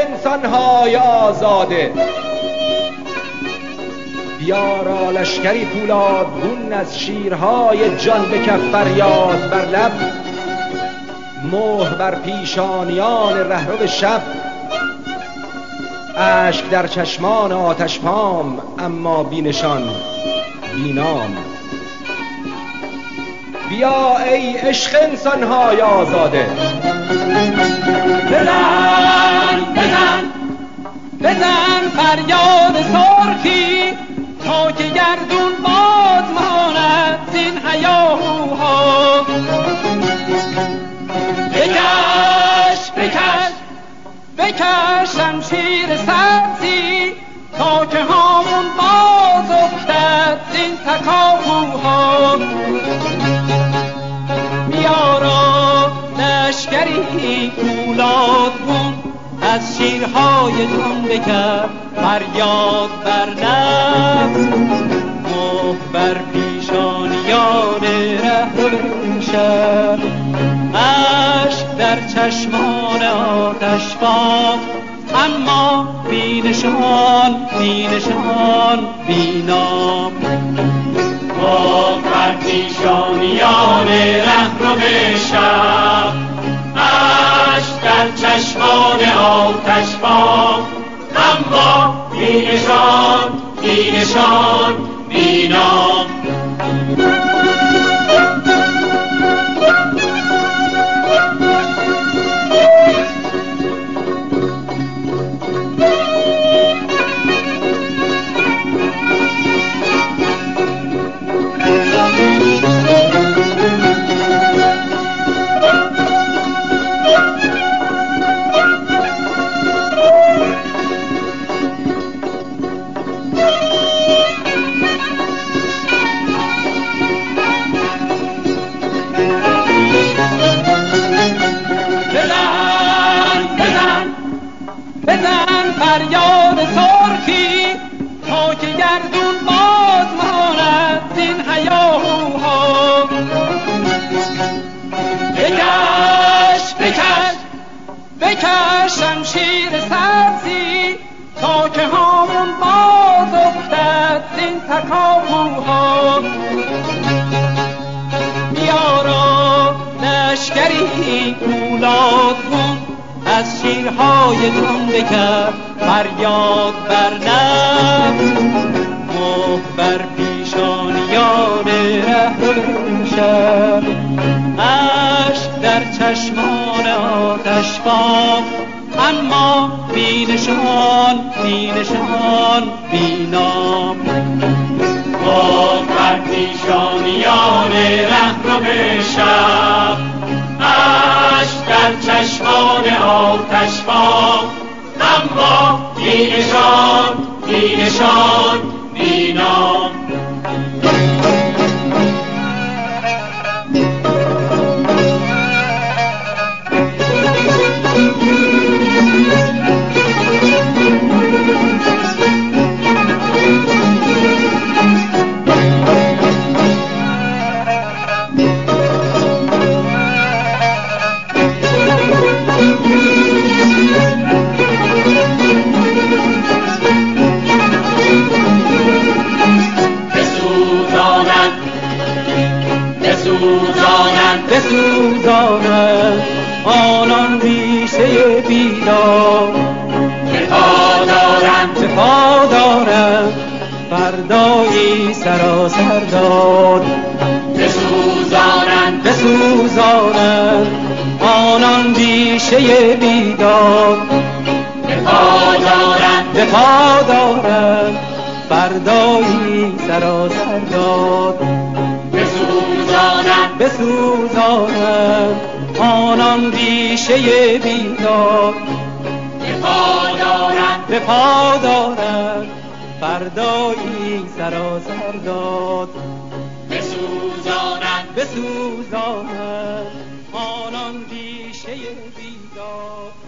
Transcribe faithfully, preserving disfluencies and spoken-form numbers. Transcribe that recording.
انسانهای آزاده. بیارا لشکری پولادگون از شیرهای جان به کف، فریاد بر لب، مهر بر پیشانیان رهرو شب، اشک در چشمان آتش پام، اما بینشان بینام. بیا ای عشق انسانهای آزاده. بزن بزن بزن فریاد سرخی تا که گردون باز ماند زین هیاهوها. بکش بکش بکش شمشیر سبزی تا که هامون باز افتد زین تکاپوها. بیارا لشکری پولادگون از شیرهای جان بکر، فریاد بر نفس، مهر بر پیشانیان رهرو شب، اشک در چشمان آتش باد، اما بینشان بینشان بینام. مهر بر پیشانیان رهرو شب، اشک در چشمان آتش باد، اما بینشان بینشان بینام. بزن فریاد سرخی تا که گردون باز ماند زین هیاهوها. بکش بکش بکش شمشیر سبزی تا که هامون باز افتد زین تکاپوها. بیارا لشکری پولادگون از شیرهای جان بکر، فریاد بر نفس، مهر بر پیشانیان رهرو شب، اشک در چشمان آتش باد، اما بینشان بینشان بینام. مهر بر پیشانیان رهرو شب، اشک در چشمان آتش باد، اما بینشان بینشان بینام. بسوزانند آنان ریشه بیدار، که پا دارند که پا دارند فردایی سراسر داد. بسوزانند بسوزانند آنان ریشه بیدار، که پا دارند که پا دارند فردایی سراسر داد. بسوزانند بسوزانند آنان ریشه بیدار، به پا دارند به پا دارند فردایی سراسر داد. بسوزانند بسوزانند آنان ریشه بیدار.